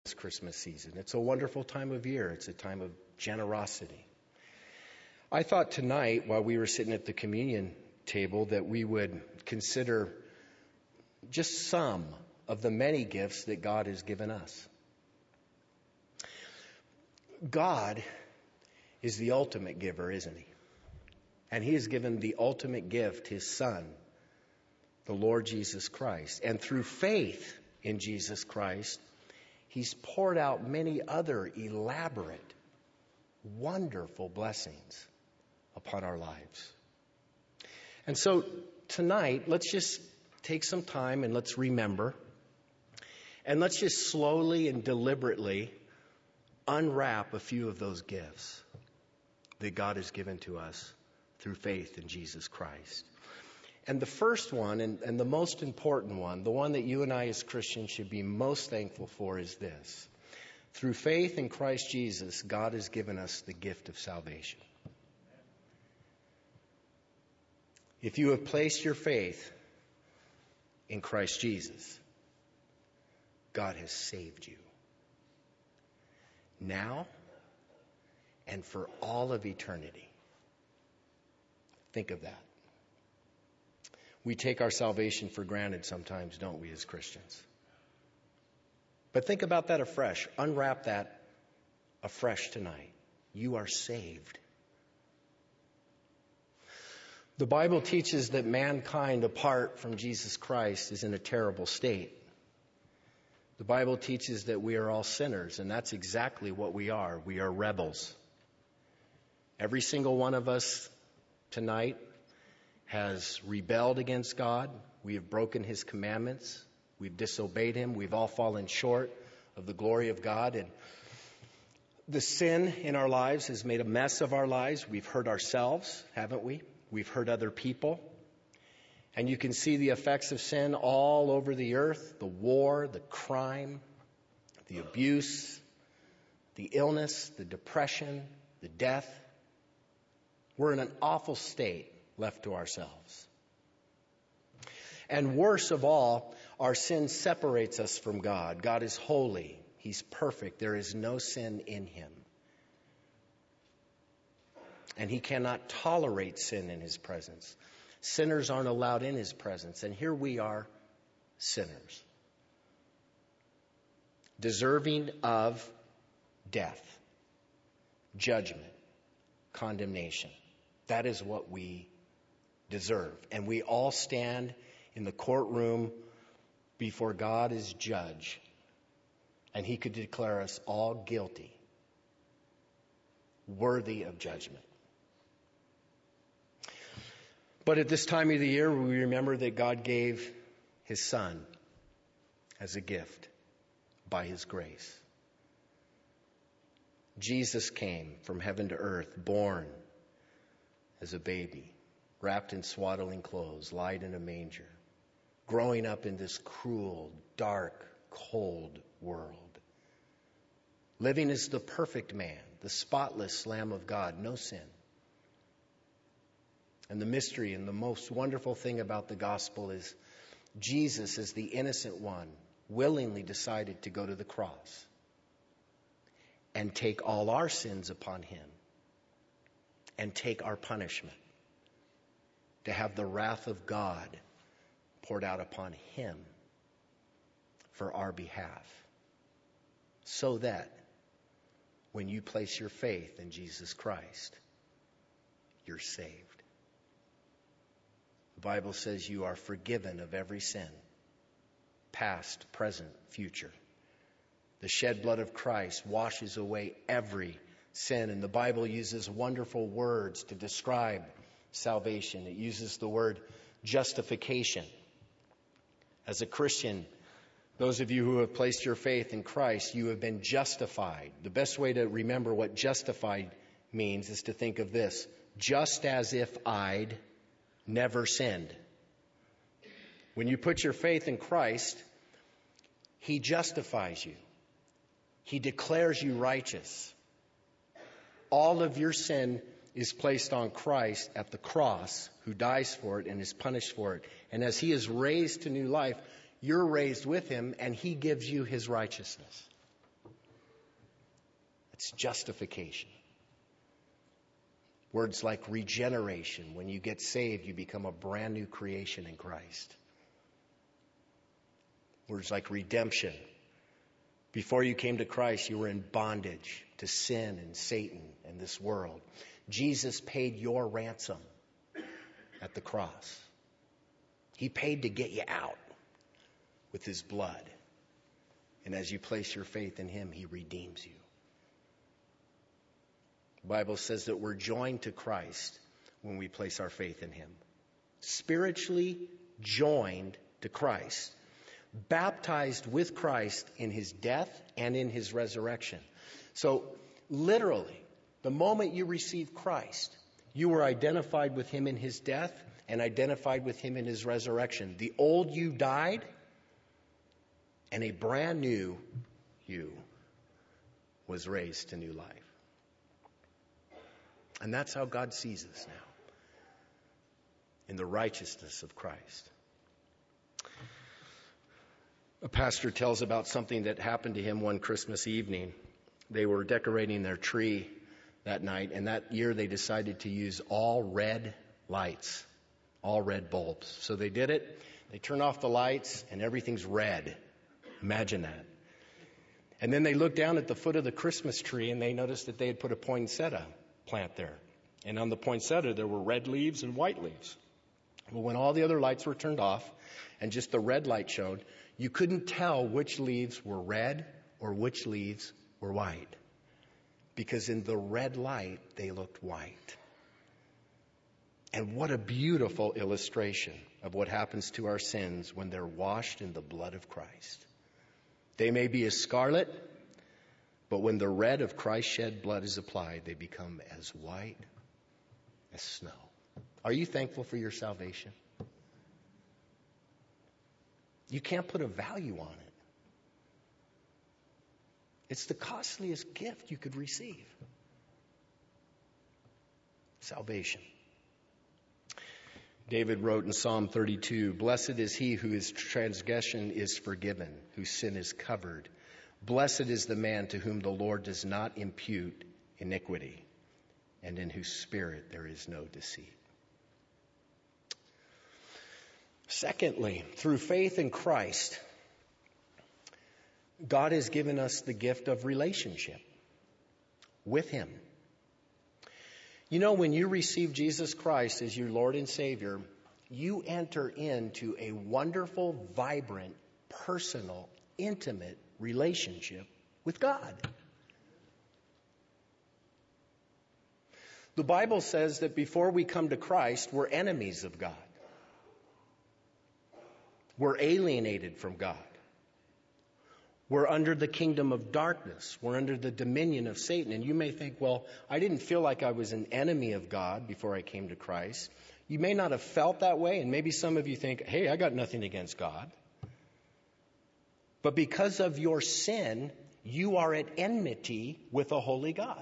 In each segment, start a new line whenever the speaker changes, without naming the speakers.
Christmas season. It's a wonderful time of year. It's a time of generosity. I thought tonight, while we were sitting at the communion table, that we would consider just some of the many gifts that God has given us. God is the ultimate giver, isn't He? And He has given the ultimate gift, His Son, the Lord Jesus Christ. And through faith in Jesus Christ, He's poured out many other elaborate, wonderful blessings upon our lives. And so tonight, let's just take some time and let's remember. And let's just slowly and deliberately unwrap a few of those gifts that God has given to us through faith in Jesus Christ. And the first one, and the most important one, the one that you and I as Christians should be most thankful for, is this. Through faith in Christ Jesus, God has given us the gift of salvation. If you have placed your faith in Christ Jesus, God has saved you. Now and for all of eternity. Think of that. We take our salvation for granted sometimes, don't we, as Christians? But think about that afresh. Unwrap that afresh tonight. You are saved. The Bible teaches that mankind, apart from Jesus Christ, is in a terrible state. The Bible teaches that we are all sinners, and that's exactly what we are. We are rebels. Every single one of us tonight has rebelled against God. We have broken His commandments. We've disobeyed Him. We've all fallen short of the glory of God. And the sin in our lives has made a mess of our lives. We've hurt ourselves, haven't we? We've hurt other people. And you can see the effects of sin all over the earth. The war, the crime, the abuse, the illness, the depression, the death. We're in an awful state left to ourselves. And worse of all, our sin separates us from God. God is holy. He's perfect. There is no sin in Him. And He cannot tolerate sin in His presence. Sinners aren't allowed in His presence. And here we are, sinners, deserving of death, judgment, condemnation. That is what we deserve. And we all stand in the courtroom before God as judge. And He could declare us all guilty, worthy of judgment. But at this time of the year, we remember that God gave His Son as a gift by His grace. Jesus came from heaven to earth, born as a baby, wrapped in swaddling clothes, lied in a manger, growing up in this cruel, dark, cold world, living as the perfect man, the spotless Lamb of God, no sin. And the mystery and the most wonderful thing about the gospel is Jesus, as the innocent one, willingly decided to go to the cross and take all our sins upon Him and take our punishment, to have the wrath of God poured out upon Him for our behalf, so that when you place your faith in Jesus Christ, you're saved. The Bible says you are forgiven of every sin, past, present, future. The shed blood of Christ washes away every sin. And the Bible uses wonderful words to describe salvation. It uses the word justification. As a Christian, those of you who have placed your faith in Christ, you have been justified. The best way to remember what justified means is to think of this: just as if I'd never sinned. When you put your faith in Christ, He justifies you. He declares you righteous. All of your sin is placed on Christ at the cross, who dies for it and is punished for it. And as He is raised to new life, you're raised with Him, and He gives you His righteousness. It's justification. Words like regeneration. When you get saved, you become a brand new creation in Christ. Words like redemption. Before you came to Christ, you were in bondage to sin and Satan and this world. Jesus paid your ransom at the cross. He paid to get you out with his blood. And as you place your faith in him, he redeems you. The Bible says that we're joined to Christ when we place our faith in him. Spiritually joined to Christ. Baptized with Christ in his death and in his resurrection. So literally, the moment you received Christ, you were identified with him in his death and identified with him in his resurrection. The old you died, and a brand new you was raised to new life. And that's how God sees us now, in the righteousness of Christ. A pastor tells about something that happened to him one Christmas evening. They were decorating their tree that night, and that year they decided to use all red lights, all red bulbs. So they did it. They turn off the lights, and everything's red. Imagine that. And then they looked down at the foot of the Christmas tree, and they noticed that they had put a poinsettia plant there. And on the poinsettia, there were red leaves and white leaves. Well, when all the other lights were turned off, and just the red light showed, you couldn't tell which leaves were red or which leaves were white. Because in the red light, they looked white. And what a beautiful illustration of what happens to our sins when they're washed in the blood of Christ. They may be as scarlet, but when the red of Christ's shed blood is applied, they become as white as snow. Are you thankful for your salvation? You can't put a value on it. It's the costliest gift you could receive. Salvation. David wrote in Psalm 32, "Blessed is he whose transgression is forgiven, whose sin is covered. Blessed is the man to whom the Lord does not impute iniquity, and in whose spirit there is no deceit." Secondly, through faith in Christ, God has given us the gift of relationship with him. You know, when you receive Jesus Christ as your Lord and Savior, you enter into a wonderful, vibrant, personal, intimate relationship with God. The Bible says that before we come to Christ, we're enemies of God. We're alienated from God. We're under the kingdom of darkness. We're under the dominion of Satan. And you may think, well, I didn't feel like I was an enemy of God before I came to Christ. You may not have felt that way, and maybe some of you think, hey, I got nothing against God. But because of your sin, you are at enmity with a holy God.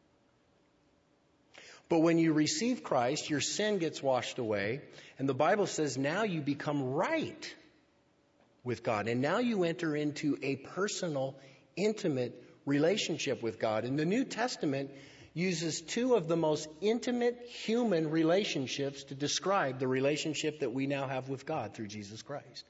But when you receive Christ, your sin gets washed away, and the Bible says now you become right with God. And now you enter into a personal, intimate relationship with God. And the New Testament uses two of the most intimate human relationships to describe the relationship that we now have with God through Jesus Christ.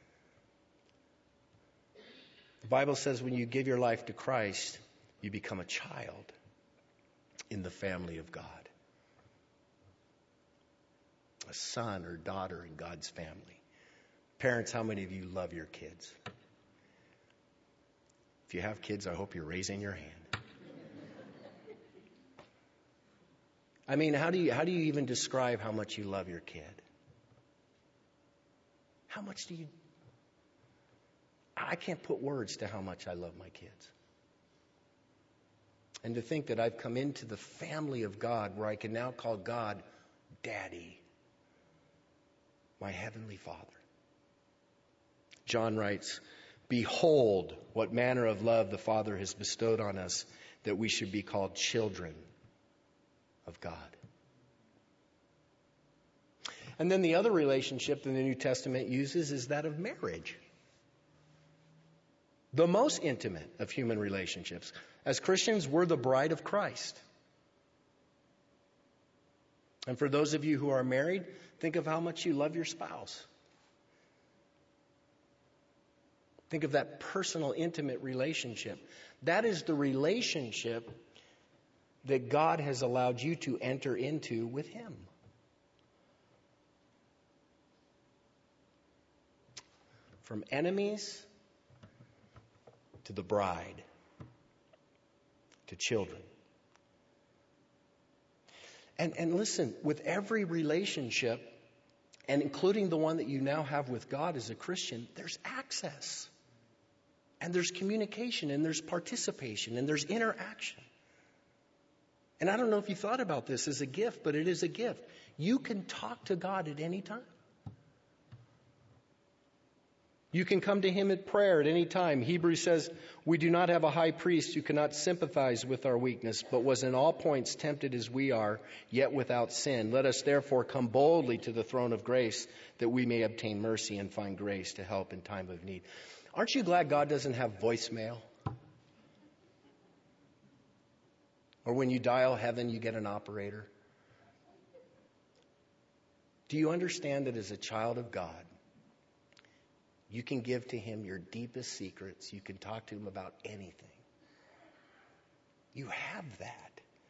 The Bible says when you give your life to Christ, you become a child in the family of God. A son or daughter in God's family. Parents, how many of you love your kids? If you have kids, I hope you're raising your hand. I mean, how do you even describe how much you love your kid? How much do you... I can't put words to how much I love my kids. And to think that I've come into the family of God where I can now call God Daddy, my Heavenly Father. John writes, "Behold, what manner of love the Father has bestowed on us, that we should be called children of God." And then the other relationship that the New Testament uses is that of marriage. The most intimate of human relationships. As Christians, we're the bride of Christ. And for those of you who are married, think of how much you love your spouse. Think of that personal, intimate relationship. That is the relationship that God has allowed you to enter into with Him. From enemies to the bride to children. And listen, with every relationship, and including the one that you now have with God as a Christian, there's access. And there's communication, and there's participation, and there's interaction. And I don't know if you thought about this as a gift, but it is a gift. You can talk to God at any time. You can come to Him in prayer at any time. Hebrews says, we do not have a high priest who cannot sympathize with our weakness, but was in all points tempted as we are, yet without sin. Let us therefore come boldly to the throne of grace, that we may obtain mercy and find grace to help in time of need. Aren't you glad God doesn't have voicemail? Or when you dial heaven, you get an operator? Do you understand that as a child of God, you can give to Him your deepest secrets. You can talk to Him about anything. You have that.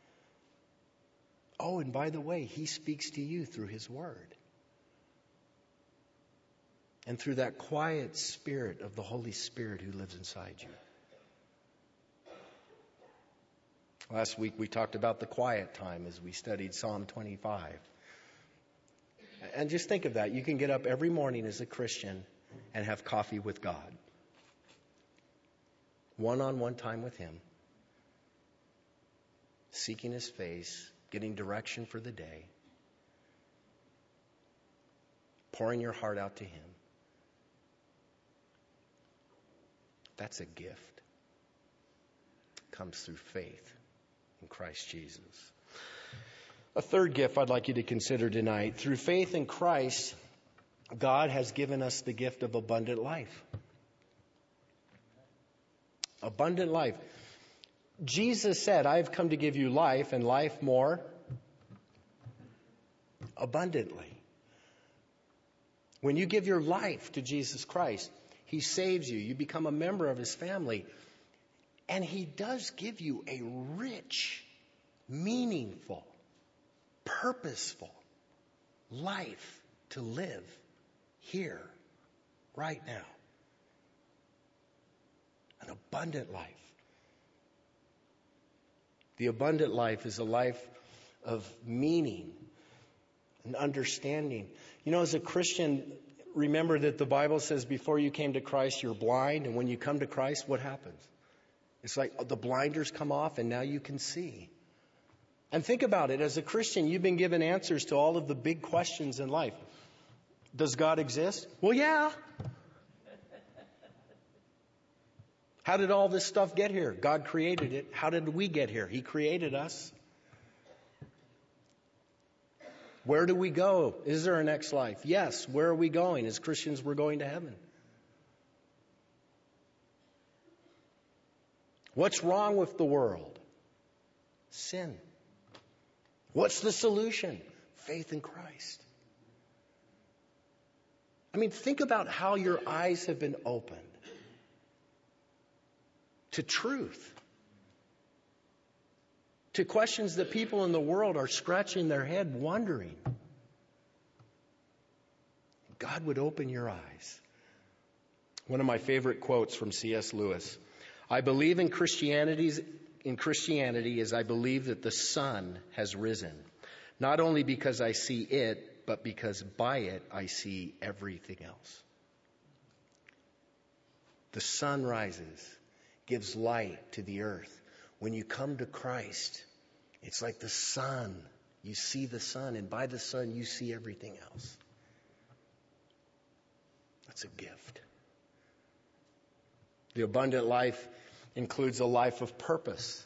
Oh, and by the way, He speaks to you through His Word. And through that quiet spirit of the Holy Spirit who lives inside you. Last week we talked about the quiet time as we studied Psalm 25. And just think of that. You can get up every morning as a Christian and have coffee with God. One-on-one time with Him. Seeking His face, getting direction for the day. Pouring your heart out to Him. That's a gift. It comes through faith in Christ Jesus. A third gift I'd like you to consider tonight. Through faith in Christ, God has given us the gift of abundant life. Abundant life. Jesus said, I've come to give you life and life more abundantly. When you give your life to Jesus Christ, He saves you. You become a member of His family. And He does give you a rich, meaningful, purposeful life to live here, right now. An abundant life. The abundant life is a life of meaning and understanding. You know, as a Christian, remember that the Bible says before you came to Christ, you're blind. And when you come to Christ, what happens? It's like the blinders come off and now you can see. And think about it. As a Christian, you've been given answers to all of the big questions in life. Does God exist? Well, yeah. How did all this stuff get here? God created it. How did we get here? He created us. Where do we go? Is there a next life? Yes. Where are we going? As Christians, we're going to heaven. What's wrong with the world? Sin. What's the solution? Faith in Christ. I mean, think about how your eyes have been opened to truth, to questions that people in the world are scratching their head wondering. God would open your eyes. One of my favorite quotes from C.S. Lewis. I believe in Christianity as I believe that the sun has risen, not only because I see it, but because by it I see everything else. The sun rises, gives light to the earth. When you come to Christ, it's like the sun. You see the sun, and by the sun you see everything else. That's a gift. The abundant life includes a life of purpose.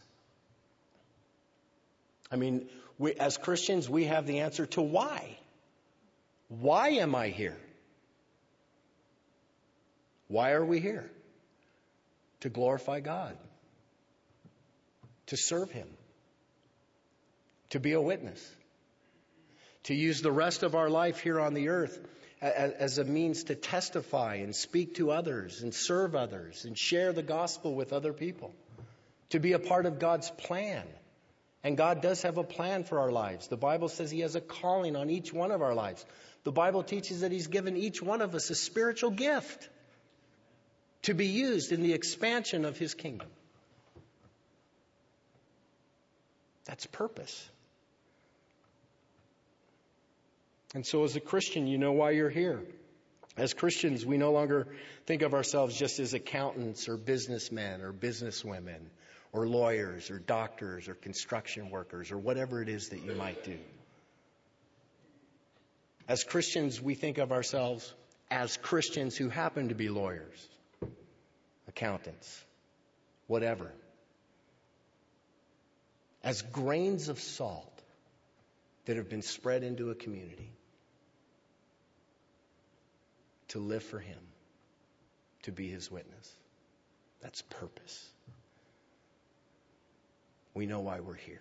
I mean, as Christians, we have the answer to why. Why am I here? Why are we here? to glorify God, to serve Him, to be a witness, to use the rest of our life here on the earth as a means to testify and speak to others and serve others and share the gospel with other people, to be a part of God's plan. And God does have a plan for our lives. The Bible says He has a calling on each one of our lives. The Bible teaches that He's given each one of us a spiritual gift to be used in the expansion of His kingdom. That's purpose. And so as a Christian, you know why you're here. As Christians, we no longer think of ourselves just as accountants or businessmen or businesswomen or lawyers or doctors or construction workers or whatever it is that you might do. As Christians, we think of ourselves as Christians who happen to be lawyers, accountants, whatever. As grains of salt that have been spread into a community to live for Him, to be His witness. That's purpose. We know why we're here.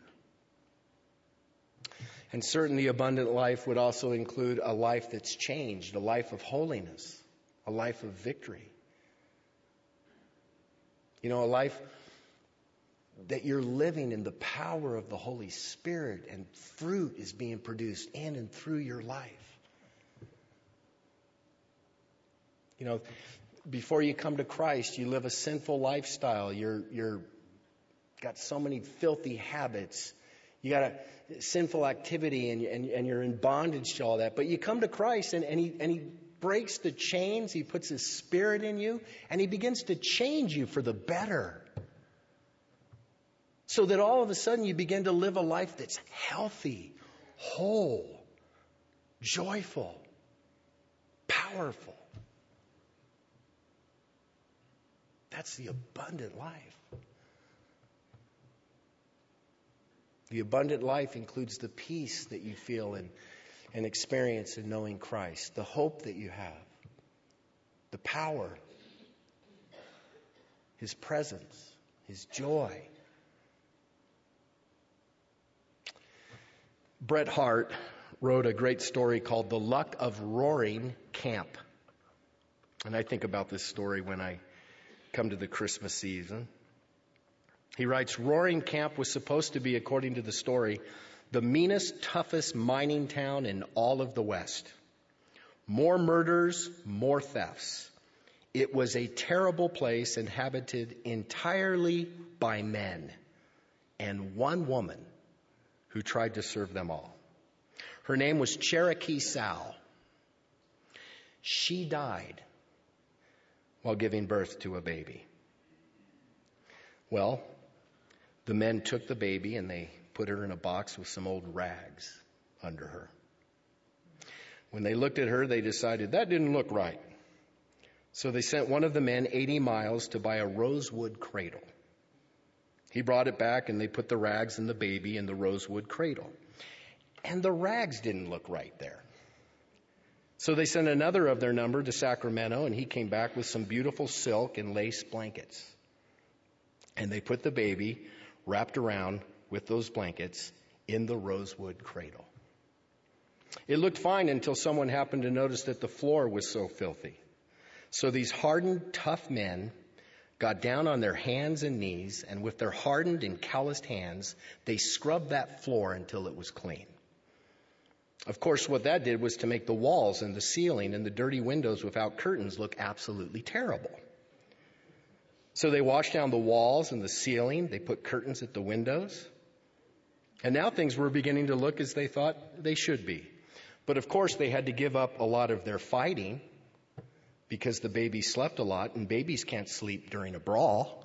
And certainly abundant life would also include a life that's changed, a life of holiness, a life of victory. You know, a life that you're living in the power of the Holy Spirit and fruit is being produced in and through your life. You know, before you come to Christ, you live a sinful lifestyle. You're got so many filthy habits. You got a sinful activity and you're in bondage to all that. But you come to Christ and he breaks the chains. He puts His Spirit in you and He begins to change you for the better. So that all of a sudden you begin to live a life that's healthy, whole, joyful, powerful. That's the abundant life. The abundant life includes the peace that you feel and experience in knowing Christ, the hope that you have, the power, His presence, His joy. Bret Hart wrote a great story called The Luck of Roaring Camp. And I think about this story when I come to the Christmas season. He writes, Roaring Camp was supposed to be, according to the story, the meanest, toughest mining town in all of the West. More murders, more thefts. It was a terrible place inhabited entirely by men and one woman who tried to serve them all. Her name was Cherokee Sal. She died while giving birth to a baby. Well, the men took the baby and they put her in a box with some old rags under her. When they looked at her, they decided that didn't look right. So they sent one of the men 80 miles to buy a rosewood cradle. He brought it back and they put the rags and the baby in the rosewood cradle. And the rags didn't look right there. So they sent another of their number to Sacramento and he came back with some beautiful silk and lace blankets. And they put the baby wrapped around with those blankets in the rosewood cradle. It looked fine until someone happened to notice that the floor was so filthy. So these hardened, tough men got down on their hands and knees, and with their hardened and calloused hands, they scrubbed that floor until it was clean. Of course, what that did was to make the walls and the ceiling and the dirty windows without curtains look absolutely terrible. So they washed down the walls and the ceiling. They put curtains at the windows. And now things were beginning to look as they thought they should be. But of course, they had to give up a lot of their fighting because the baby slept a lot, and babies can't sleep during a brawl.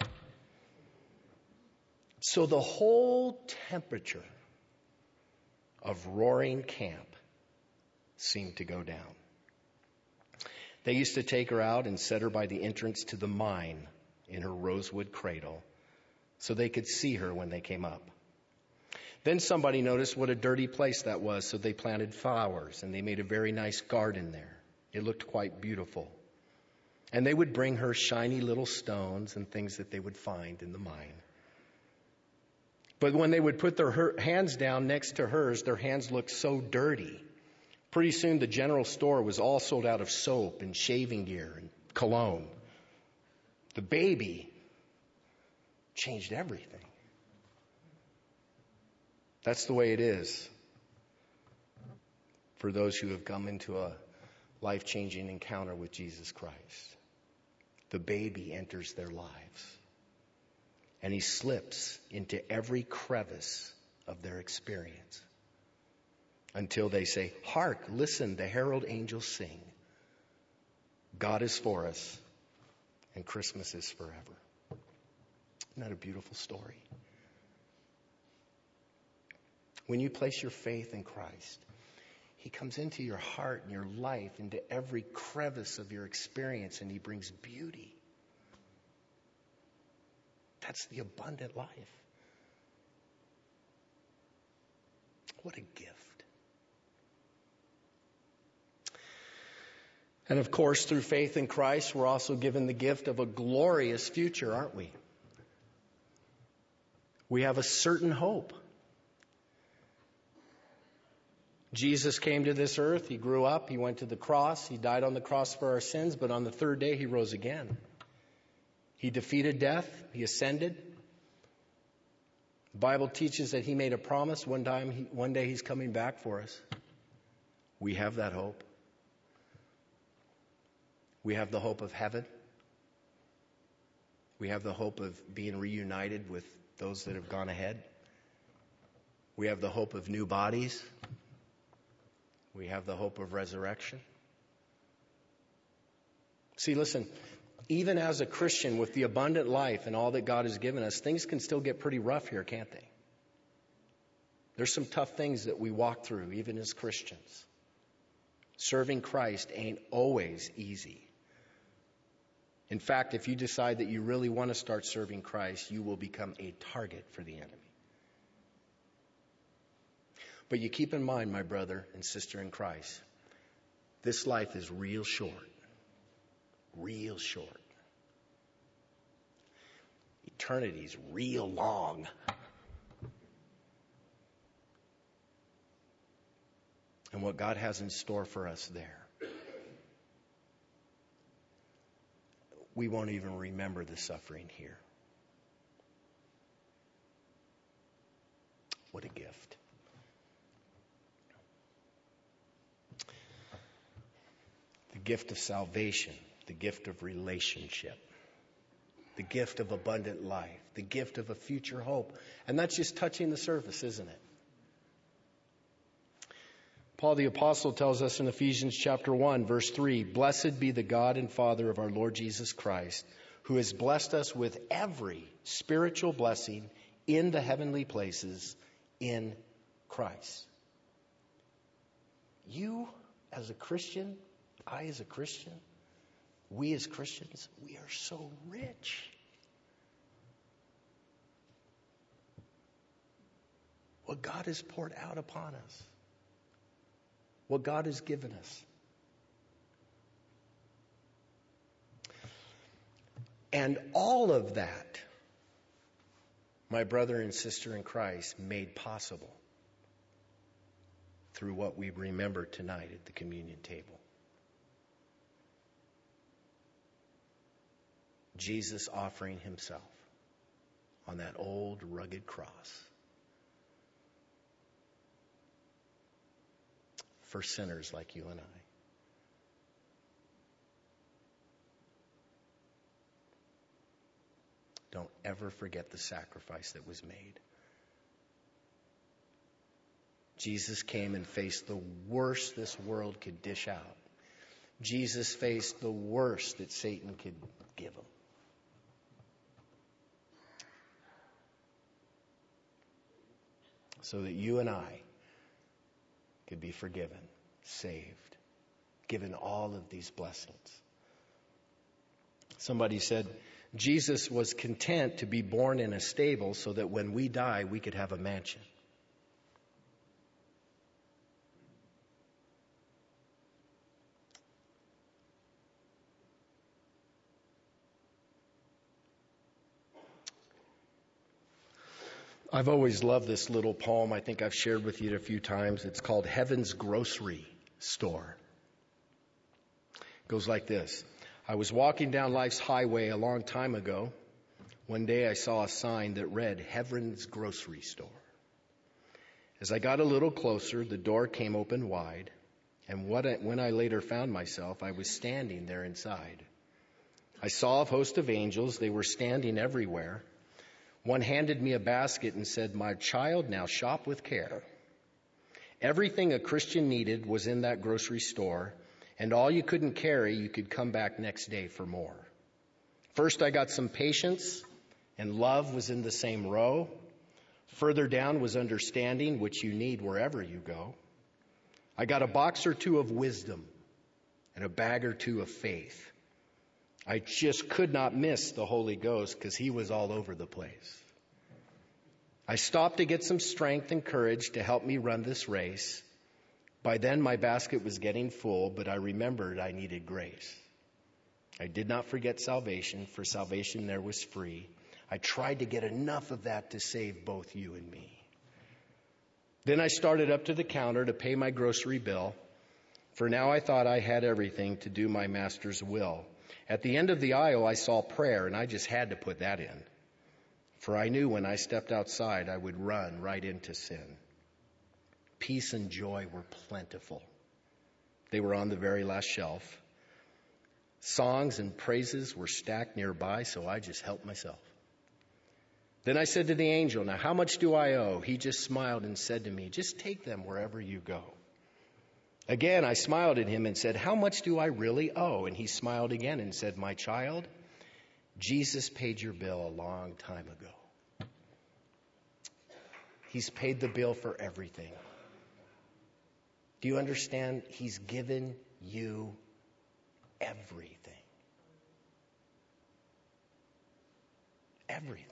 So the whole temperature of Roaring Camp seemed to go down. They used to take her out and set her by the entrance to the mine in her rosewood cradle so they could see her when they came up. Then somebody noticed what a dirty place that was, so they planted flowers and they made a very nice garden there. It looked quite beautiful. And they would bring her shiny little stones and things that they would find in the mine. But when they would put their hands down next to hers, their hands looked so dirty. Pretty soon the general store was all sold out of soap and shaving gear and cologne. The baby changed everything. That's the way it is for those who have come into a life-changing encounter with Jesus Christ. The baby enters their lives, and he slips into every crevice of their experience until they say, "Hark, listen, the herald angels sing. God is for us, and Christmas is forever." Isn't that a beautiful story? When you place your faith in Christ, he comes into your heart and your life, into every crevice of your experience, and he brings beauty. That's the abundant life. What a gift. And of course, through faith in Christ, we're also given the gift of a glorious future, aren't we? We have a certain hope. Jesus came to this earth. He grew up. He went to the cross. He died on the cross for our sins. But on the third day, he rose again. He defeated death. He ascended. The Bible teaches that he made a promise one day he's coming back for us. We have that hope. We have the hope of heaven. We have the hope of being reunited with those that have gone ahead. We have the hope of new bodies. We have the hope of resurrection. See, listen, even as a Christian with the abundant life and all that God has given us, things can still get pretty rough here, can't they? There's some tough things that we walk through, even as Christians. Serving Christ ain't always easy. In fact, if you decide that you really want to start serving Christ, you will become a target for the enemy. But you keep in mind, my brother and sister in Christ, this life is real short. Real short. Eternity's real long. And what God has in store for us there, we won't even remember the suffering here. What a gift. The gift of salvation, the gift of relationship, the gift of abundant life, the gift of a future hope. And that's just touching the surface, isn't it? Paul the Apostle tells us in Ephesians chapter 1, verse 3, "Blessed be the God and Father of our Lord Jesus Christ, who has blessed us with every spiritual blessing in the heavenly places in Christ." You as a Christian, I as a Christian, we as Christians, we are so rich. What God has poured out upon us. What God has given us. And all of that, my brother and sister in Christ, made possible through what we remember tonight at the communion table. Jesus offering himself on that old rugged cross for sinners like you and I. Don't ever forget the sacrifice that was made. Jesus came and faced the worst this world could dish out. Jesus faced the worst that Satan could give him. So that you and I could be forgiven, saved, given all of these blessings. Somebody said, Jesus was content to be born in a stable so that when we die, we could have a mansion. I've always loved this little poem. I think I've shared with you it a few times. It's called Heaven's Grocery Store. It goes like this. I was walking down life's highway a long time ago. One day I saw a sign that read Heaven's Grocery Store. As I got a little closer, the door came open wide, and when I later found myself, I was standing there inside. I saw a host of angels. They were standing everywhere. One handed me a basket and said, "My child, now shop with care." Everything a Christian needed was in that grocery store, and all you couldn't carry, you could come back next day for more. First, I got some patience, and love was in the same row. Further down was understanding, which you need wherever you go. I got a box or two of wisdom and a bag or two of faith. I just could not miss the Holy Ghost because he was all over the place. I stopped to get some strength and courage to help me run this race. By then my basket was getting full, but I remembered I needed grace. I did not forget salvation, for salvation there was free. I tried to get enough of that to save both you and me. Then I started up to the counter to pay my grocery bill, for now I thought I had everything to do my master's will. At the end of the aisle, I saw prayer, and I just had to put that in. For I knew when I stepped outside, I would run right into sin. Peace and joy were plentiful. They were on the very last shelf. Songs and praises were stacked nearby, so I just helped myself. Then I said to the angel, "Now how much do I owe?" He just smiled and said to me, "Just take them wherever you go." Again, I smiled at him and said, "How much do I really owe?" And he smiled again and said, "My child, Jesus paid your bill a long time ago. He's paid the bill for everything. Do you understand? He's given you everything. Everything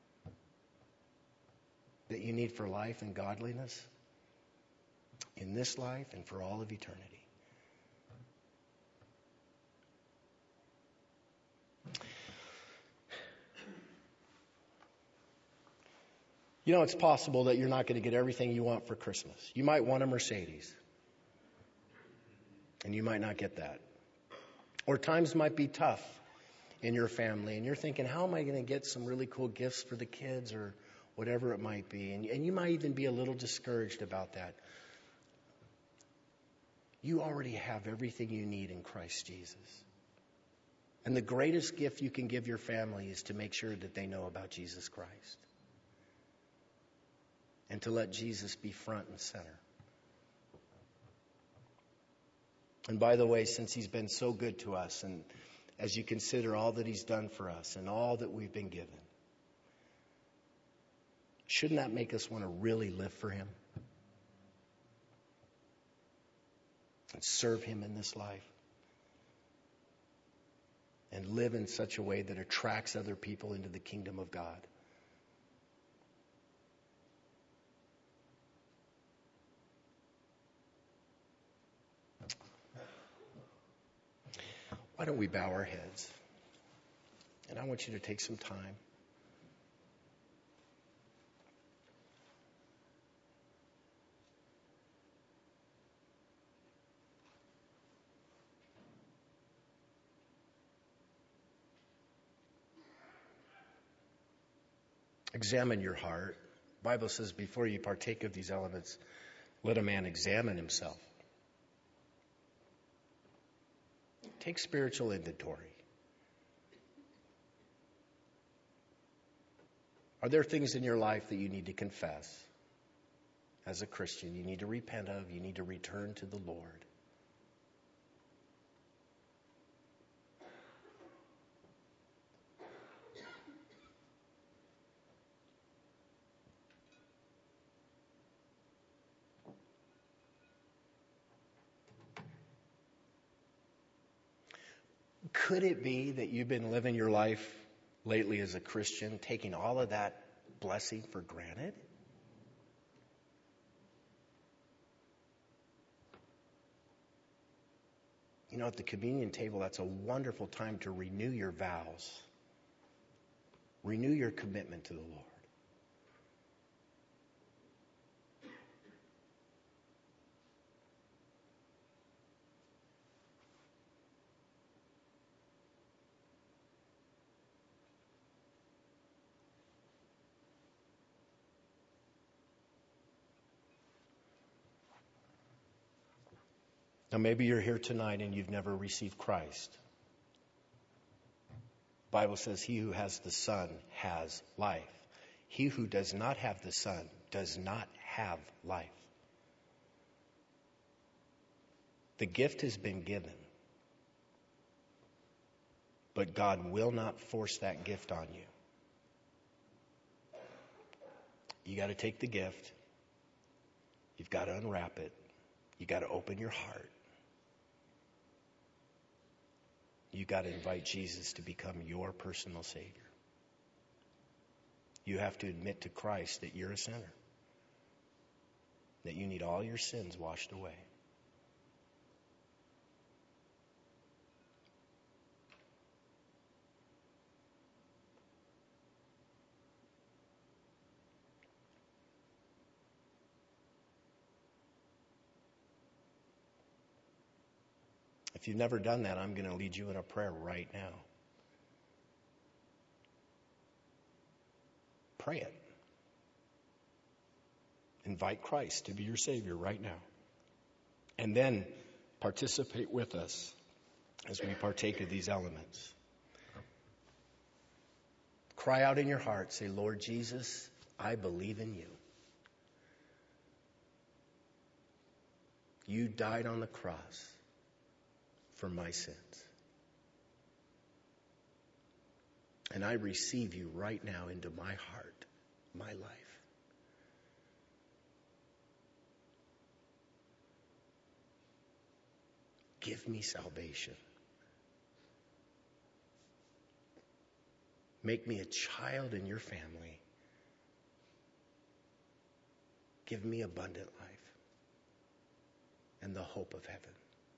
that you need for life and godliness in this life and for all of eternity. You know, it's possible that you're not going to get everything you want for Christmas. You might want a Mercedes, and you might not get that. Or times might be tough in your family, and you're thinking, how am I going to get some really cool gifts for the kids or whatever it might be? And you might even be a little discouraged about that. You already have everything you need in Christ Jesus. And the greatest gift you can give your family is to make sure that they know about Jesus Christ. And to let Jesus be front and center. And by the way, since he's been so good to us, and as you consider all that he's done for us and all that we've been given, shouldn't that make us want to really live for him? And serve him in this life? And live in such a way that attracts other people into the kingdom of God? Why don't we bow our heads? And I want you to take some time. Examine your heart. The Bible says before you partake of these elements, let a man examine himself. Take spiritual inventory. Are there things in your life that you need to confess? As a Christian, you need to repent of, you need to return to the Lord. Could it be that you've been living your life lately as a Christian, taking all of that blessing for granted? You know, at the communion table, that's a wonderful time to renew your vows. Renew your commitment to the Lord. Now, maybe you're here tonight and you've never received Christ. The Bible says he who has the Son has life. He who does not have the Son does not have life. The gift has been given, but God will not force that gift on you. You got to take the gift. You've got to unwrap it. You got to open your heart. You got to invite Jesus to become your personal Savior. You have to admit to Christ that you're a sinner, that you need all your sins washed away. If you've never done that, I'm going to lead you in a prayer right now. Pray it. Invite Christ to be your Savior right now. And then participate with us as we partake of these elements. Cry out in your heart. Say, Lord Jesus, I believe in you. You died on the cross for my sins. And I receive you right now into my heart, my life. Give me salvation. Make me a child in your family. Give me abundant life and the hope of heaven.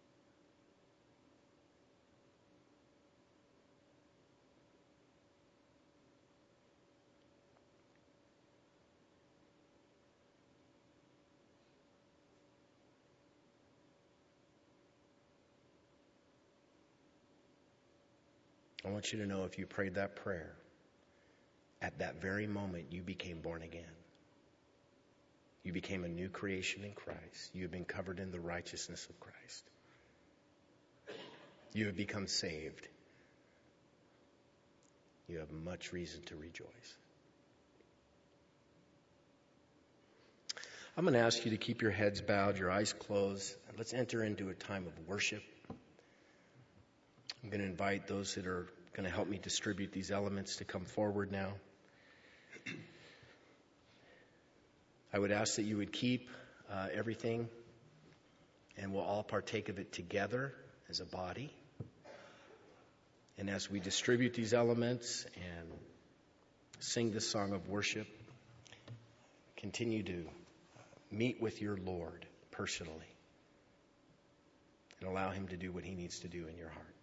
I want you to know if you prayed that prayer, at that very moment you became born again. You became a new creation in Christ. You have been covered in the righteousness of Christ. You have become saved. You have much reason to rejoice. I'm going to ask you to keep your heads bowed, your eyes closed, and let's enter into a time of worship. I'm going to invite those that are going to help me distribute these elements to come forward now. I would ask that you would keep everything, and we'll all partake of it together as a body. And as we distribute these elements and sing this song of worship, continue to meet with your Lord personally and allow him to do what he needs to do in your heart.